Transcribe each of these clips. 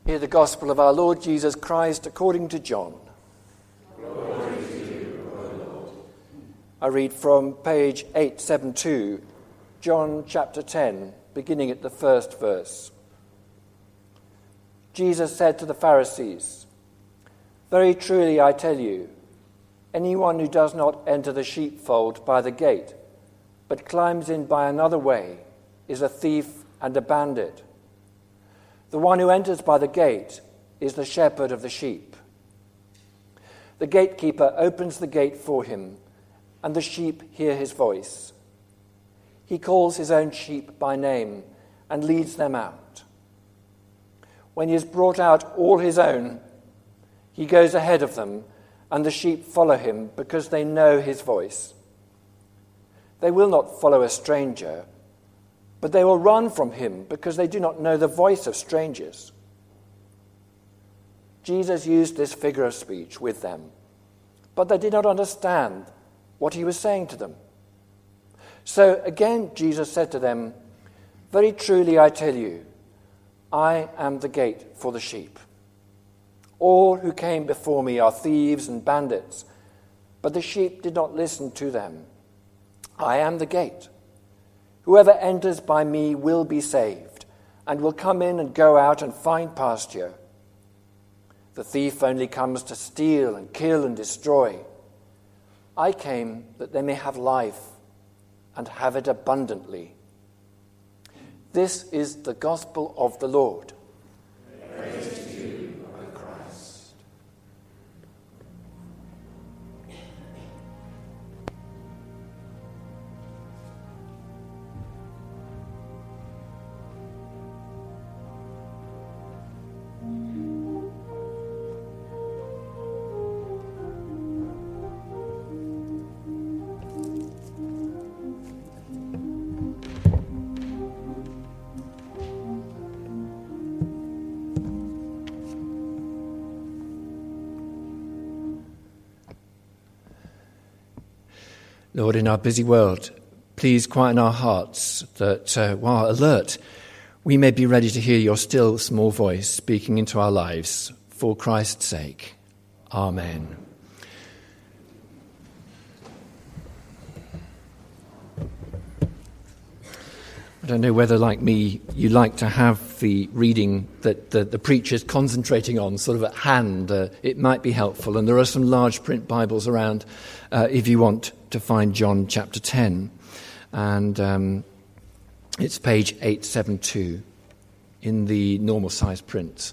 Hear the gospel of our Lord Jesus Christ according to John. Glory to you, O Lord. I read from page 872, John chapter 10, beginning at the first verse. Jesus said to the Pharisees, "Very truly I tell you, anyone who does not enter the sheepfold by the gate, but climbs in by another way, is a thief and a bandit. The one who enters by the gate is the shepherd of the sheep. The gatekeeper opens the gate for him, and the sheep hear his voice. He calls his own sheep by name and leads them out. When he has brought out all his own, he goes ahead of them, and the sheep follow him because they know his voice. They will not follow a stranger, but they will run from him because they do not know the voice of strangers." Jesus used this figure of speech with them, but they did not understand what he was saying to them. So again Jesus said to them, "Very truly I tell you, I am the gate for the sheep. All who came before me are thieves and bandits, but the sheep did not listen to them. I am the gate. Whoever enters by me will be saved, and will come in and go out and find pasture. The thief only comes to steal and kill and destroy. I came that they may have life and have it abundantly." This is the gospel of the Lord. Praise to you, O Christ. Lord, in our busy world, please quieten our hearts that while alert, we may be ready to hear your still small voice speaking into our lives for Christ's sake. Amen. I don't know whether, like me, you like to have the reading that the preacher's concentrating on sort of at hand. It might be helpful, and there are some large print Bibles around if you want to find John chapter 10. And it's page 872 in the normal size print.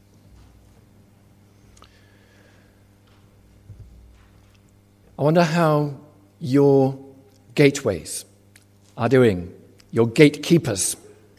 I wonder how your gateways are doing. Your gatekeepers,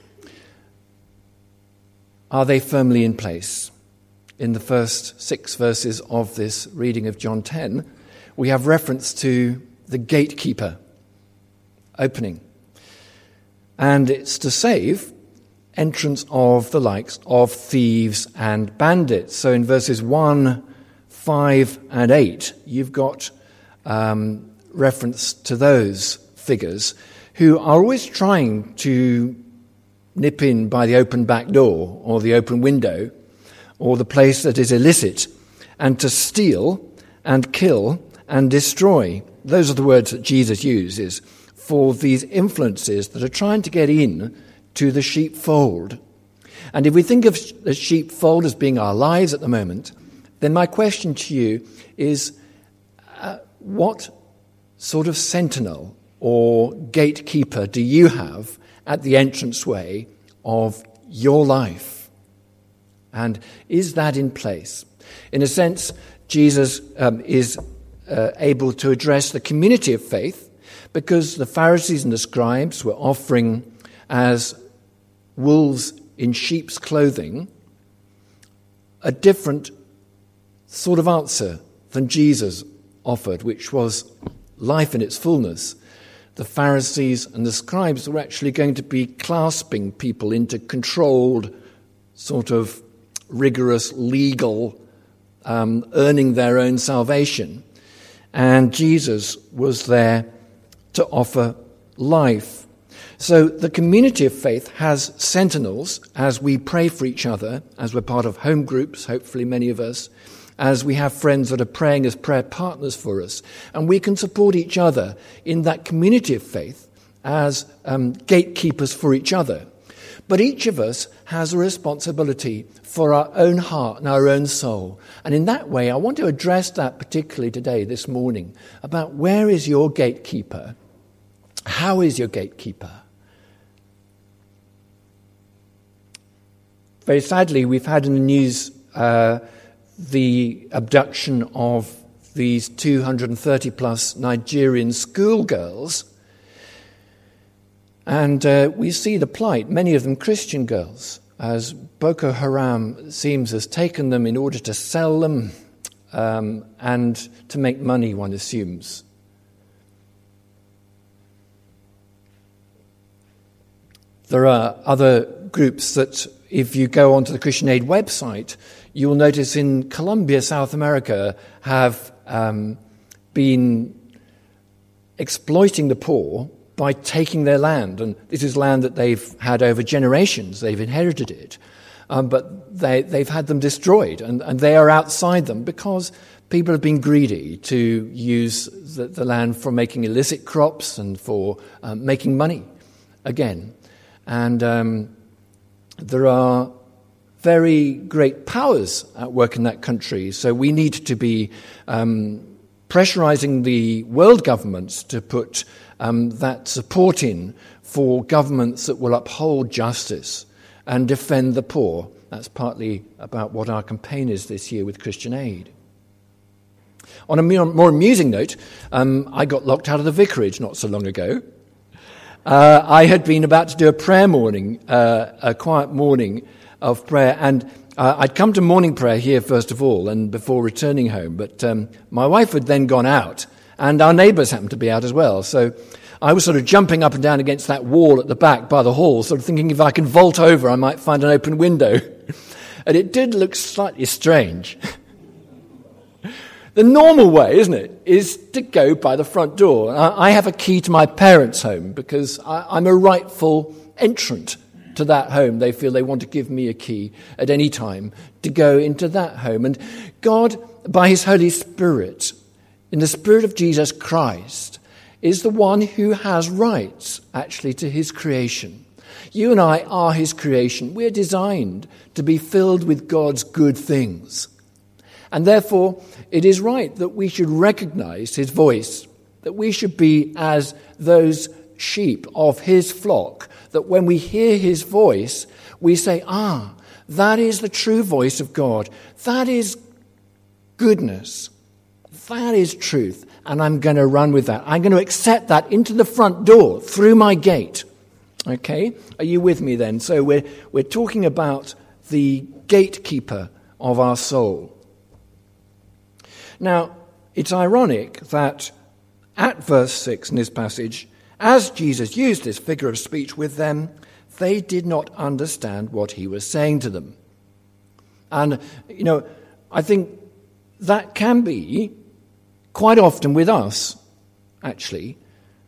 are they firmly in place? In the first 6 verses of this reading of John 10, we have reference to the gatekeeper opening. And it's to save entrance of the likes of thieves and bandits. So in verses 1, 5, and 8, you've got reference to those figures who are always trying to nip in by the open back door or the open window or the place that is illicit and to steal and kill and destroy. Those are the words that Jesus uses for these influences that are trying to get in to the sheepfold. And if we think of the sheepfold as being our lives at the moment, then my question to you is, what sort of sentinel or gatekeeper do you have at the entranceway of your life? And is that in place? In a sense, Jesus is able to address the community of faith because the Pharisees and the scribes were offering as wolves in sheep's clothing a different sort of answer than Jesus offered, which was life in its fullness. The Pharisees and the scribes were actually going to be clasping people into controlled, sort of rigorous, legal, earning their own salvation. And Jesus was there to offer life. So the community of faith has sentinels as we pray for each other, as we're part of home groups, hopefully many of us, as we have friends that are praying as prayer partners for us. And we can support each other in that community of faith as gatekeepers for each other. But each of us has a responsibility for our own heart and our own soul. And in that way, I want to address that particularly today, this morning, about where is your gatekeeper? How is your gatekeeper? Very sadly, we've had in the news the abduction of these 230 plus Nigerian schoolgirls. And we see the plight, many of them Christian girls, as Boko Haram seems has taken them in order to sell them and to make money, one assumes. There are other groups that, if you go onto the Christian Aid website, you will notice in Colombia, South America, have been exploiting the poor by taking their land. And this is land that they've had over generations. They've inherited it. But they've had them destroyed. And they are outside them because people have been greedy to use the land for making illicit crops and for making money again. And there are very great powers at work in that country. So we need to be pressurizing the world governments to put that support in for governments that will uphold justice and defend the poor. That's partly about what our campaign is this year with Christian Aid. On a more amusing note, I got locked out of the vicarage not so long ago. I had been about to do a prayer morning, a quiet morning of prayer, and I'd come to morning prayer here first of all and before returning home, but my wife had then gone out, and our neighbours happened to be out as well. So I was sort of jumping up and down against that wall at the back by the hall, sort of thinking if I can vault over, I might find an open window. And it did look slightly strange. The normal way, isn't it, is to go by the front door. I have a key to my parents' home because I'm a rightful entrant to that home. They feel they want to give me a key at any time to go into that home. And God, by his Holy Spirit, in the Spirit of Jesus Christ, is the one who has rights, actually, to his creation. You and I are his creation. We're designed to be filled with God's good things. And therefore, it is right that we should recognize his voice, that we should be as those sheep of his flock, that when we hear his voice, we say, that is the true voice of God. That is goodness. That is truth. And I'm going to run with that. I'm going to accept that into the front door, through my gate. Okay? Are you with me then? So we're talking about the gatekeeper of our soul. Now, it's ironic that at verse 6 in this passage, as Jesus used this figure of speech with them, they did not understand what he was saying to them. And, I think that can be quite often with us, actually,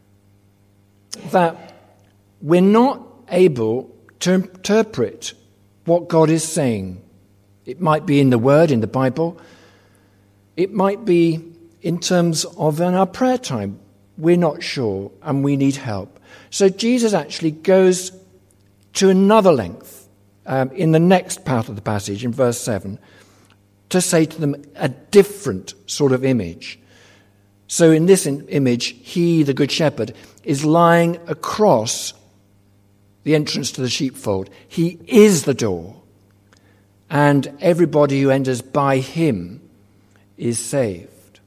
that we're not able to interpret what God is saying. It might be in the Word, in the Bible. It might be in terms of in our prayer time. We're not sure and we need help. So Jesus actually goes to another length in the next part of the passage, in verse 7, to say to them a different sort of image. So in this image, he, the Good Shepherd, is lying across the entrance to the sheepfold. He is the door, and everybody who enters by him is saved.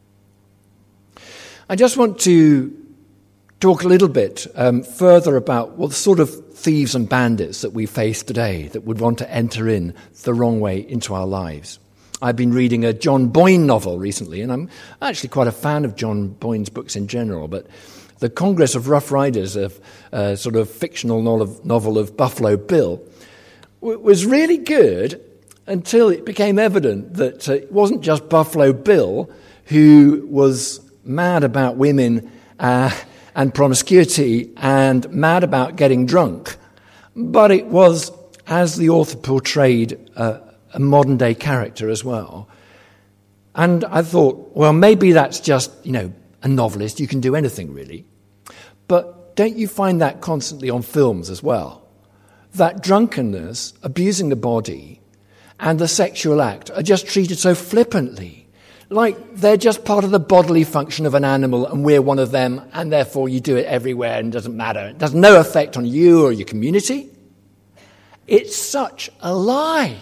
I just want to talk a little bit further about the sort of thieves and bandits that we face today that would want to enter in the wrong way into our lives. I've been reading a John Boyne novel recently, and I'm actually quite a fan of John Boyne's books in general, but The Congress of Rough Riders, a sort of fictional novel of Buffalo Bill, was really good until it became evident that it wasn't just Buffalo Bill who was mad about women and and promiscuity and mad about getting drunk. But it was, as the author portrayed, a modern-day character as well. And I thought, well, maybe that's just, a novelist. You can do anything, really. But don't you find that constantly on films as well? That drunkenness, abusing the body, and the sexual act are just treated so flippantly. Like they're just part of the bodily function of an animal and we're one of them, and therefore you do it everywhere and it doesn't matter. It has no effect on you or your community. It's such a lie.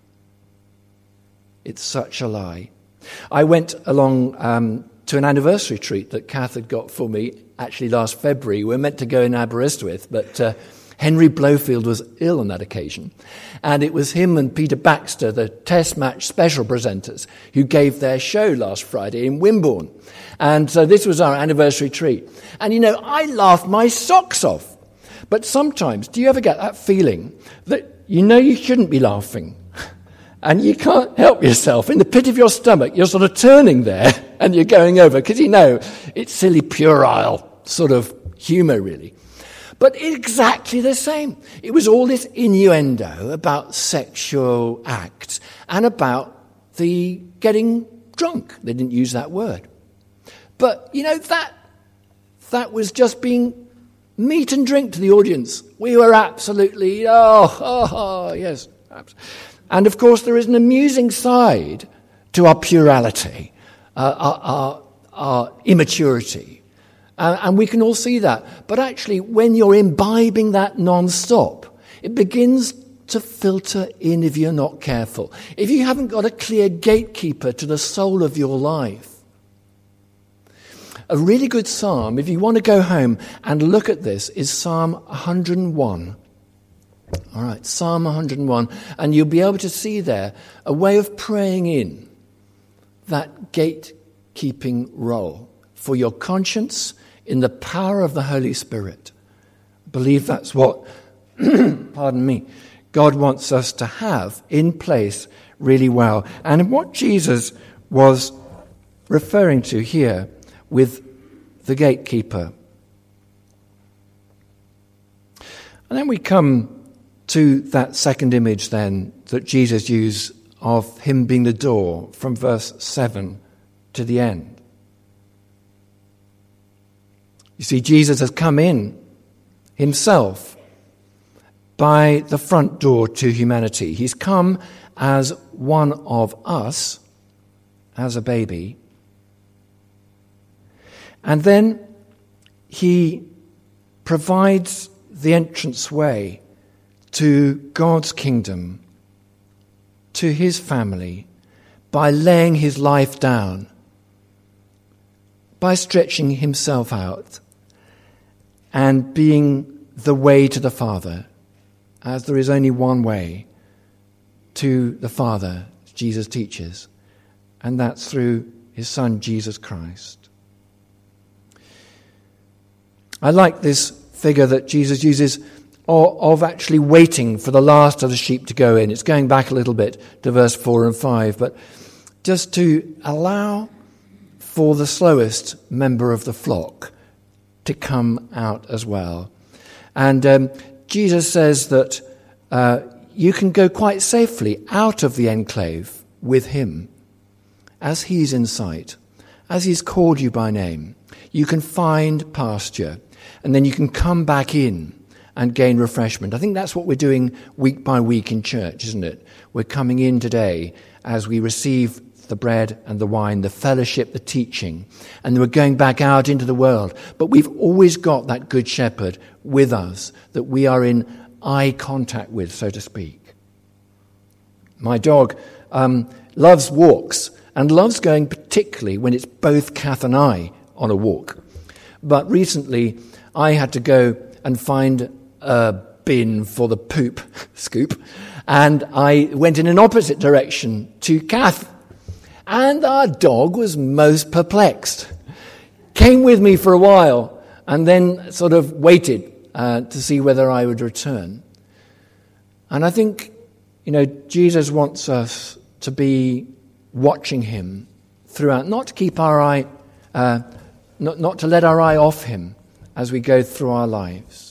It's such a lie. I went along to an anniversary treat that Kath had got for me actually last February. We were meant to go in Aberystwyth, but Henry Blowfield was ill on that occasion. And it was him and Peter Baxter, the Test Match special presenters, who gave their show last Friday in Wimborne. And so this was our anniversary treat. And, I laughed my socks off. But sometimes, do you ever get that feeling that you shouldn't be laughing? And you can't help yourself. In the pit of your stomach, you're sort of turning there and you're going over. Because it's silly, puerile sort of humour, really. But exactly the same. It was all this innuendo about sexual acts and about the getting drunk. They didn't use that word. But, that was just being meat and drink to the audience. We were absolutely, yes. And, of course, there is an amusing side to our plurality, our immaturity. And we can all see that. But actually, when you're imbibing that non-stop, it begins to filter in if you're not careful. If you haven't got a clear gatekeeper to the soul of your life. A really good psalm, if you want to go home and look at this, is Psalm 101. All right, Psalm 101. And you'll be able to see there a way of praying in that gatekeeping role for your conscience in the power of the Holy Spirit. I believe that's what, God wants us to have in place really well. And what Jesus was referring to here with the gatekeeper. And then we come to that second image then that Jesus used of him being the door from verse 7 to the end. You see, Jesus has come in himself by the front door to humanity. He's come as one of us, as a baby. And then he provides the entrance way to God's kingdom, to his family, by laying his life down, by stretching himself out, and being the way to the Father, as there is only one way to the Father, Jesus teaches, and that's through his Son, Jesus Christ. I like this figure that Jesus uses of actually waiting for the last of the sheep to go in. It's going back a little bit to verse 4 and 5, but just to allow for the slowest member of the flock to come out as well. And Jesus says that you can go quite safely out of the enclave with him as he's in sight, as he's called you by name. You can find pasture, and then you can come back in and gain refreshment. I think that's what we're doing week by week in church, isn't it? We're coming in today as we receive the bread and the wine, the fellowship, the teaching, and then we're going back out into the world. But we've always got that good shepherd with us that we are in eye contact with, so to speak. My dog loves walks and loves going particularly when it's both Kath and I on a walk. But recently I had to go and find a bin for the poop scoop, and I went in an opposite direction to Kath, and our dog was most perplexed. Came with me for a while and then sort of waited to see whether I would return. And I think, Jesus wants us to be watching him throughout, not to keep our eye, not to let our eye off him as we go through our lives.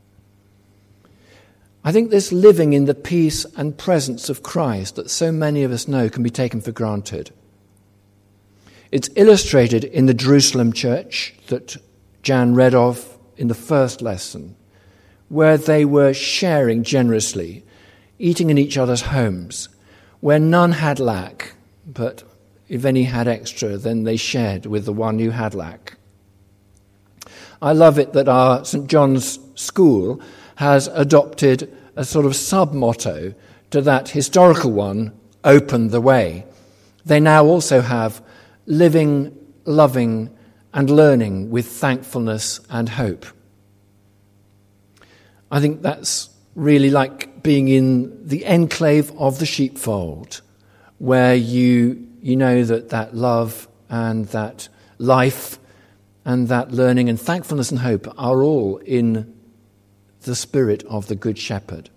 I think this living in the peace and presence of Christ that so many of us know can be taken for granted. It's illustrated in the Jerusalem church that Jan read of in the first lesson, where they were sharing generously, eating in each other's homes, where none had lack, but if any had extra, then they shared with the one who had lack. I love it that our St. John's School has adopted a sort of sub-motto to that historical one, open the way. They now also have living, loving, and learning with thankfulness and hope. I think that's really like being in the enclave of the sheepfold, where you know that love and that life and that learning and thankfulness and hope are all in the spirit of the Good Shepherd.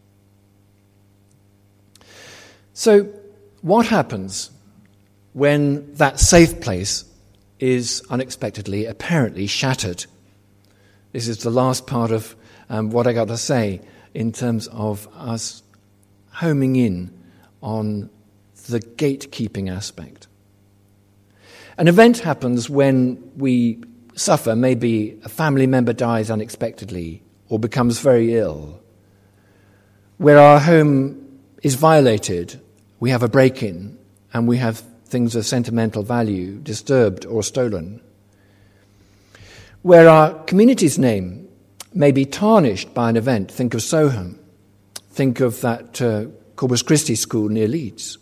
So, what happens when that safe place is unexpectedly, apparently shattered? This is the last part of what I got to say in terms of us homing in on the gatekeeping aspect. An event happens when we suffer. Maybe a family member dies unexpectedly or becomes very ill, where our home is violated. We have a break-in and we have things of sentimental value disturbed or stolen, where our community's name may be tarnished by an event. Think of Soham. Think of that Corpus Christi school near Leeds.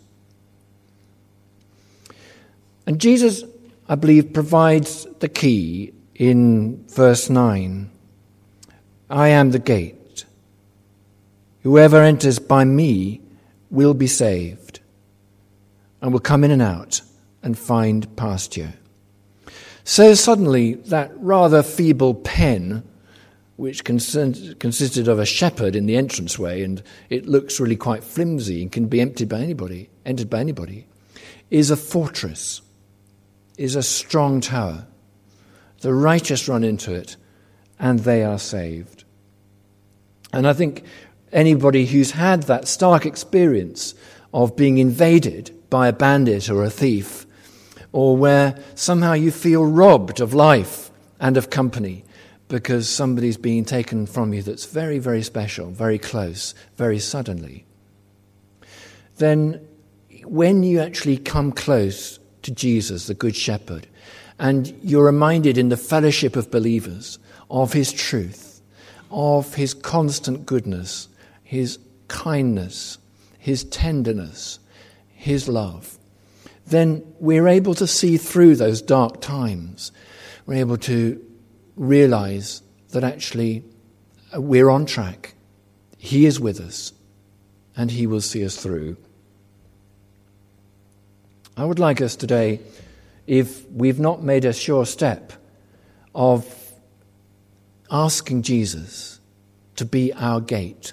And Jesus, I believe, provides the key in verse 9. I am the gate. Whoever enters by me will be saved and will come in and out and find pasture. So suddenly that rather feeble pen, which consisted of a shepherd in the entranceway, and it looks really quite flimsy and can be entered by anybody, is a fortress, is a strong tower. The righteous run into it, and they are saved. And I think anybody who's had that stark experience of being invaded by a bandit or a thief, or where somehow you feel robbed of life and of company because somebody's being taken from you that's very, very special, very close, very suddenly, then when you actually come close to Jesus, the Good Shepherd, and you're reminded in the fellowship of believers of his truth, of his constant goodness, his kindness, his tenderness, his love, then we're able to see through those dark times. We're able to realize that actually we're on track. He is with us, and he will see us through. I would like us today, if we've not made a sure step of asking Jesus to be our gate,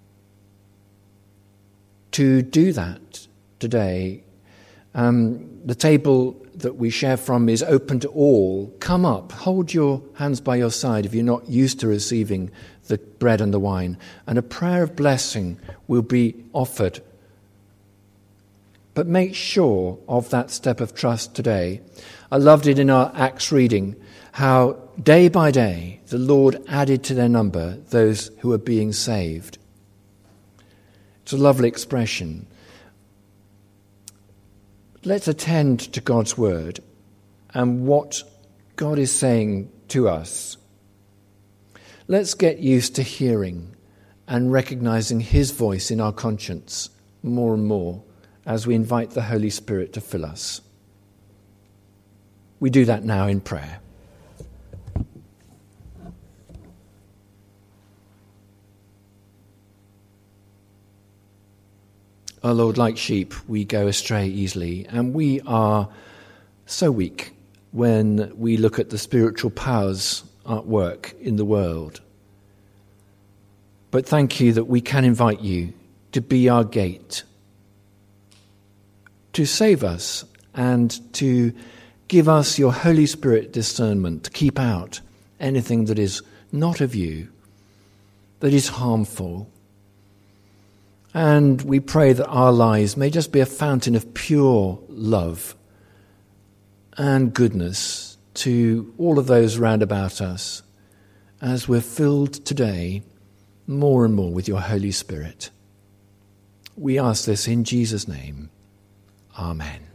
to do that today. The table that we share from is open to all. Come up, hold your hands by your side if you're not used to receiving the bread and the wine, and a prayer of blessing will be offered. But make sure of that step of trust today. I loved it in our Acts reading, how day by day the Lord added to their number those who were being saved. It's a lovely expression. Let's attend to God's word and what God is saying to us. Let's get used to hearing and recognizing his voice in our conscience more and more as we invite the Holy Spirit to fill us. We do that now in prayer. Our Lord, like sheep, we go astray easily, and we are so weak when we look at the spiritual powers at work in the world. But thank you that we can invite you to be our gate, to save us and to give us your Holy Spirit discernment, to keep out anything that is not of you, that is harmful. And we pray that our lives may just be a fountain of pure love and goodness to all of those round about us as we're filled today more and more with your Holy Spirit. We ask this in Jesus' name. Amen.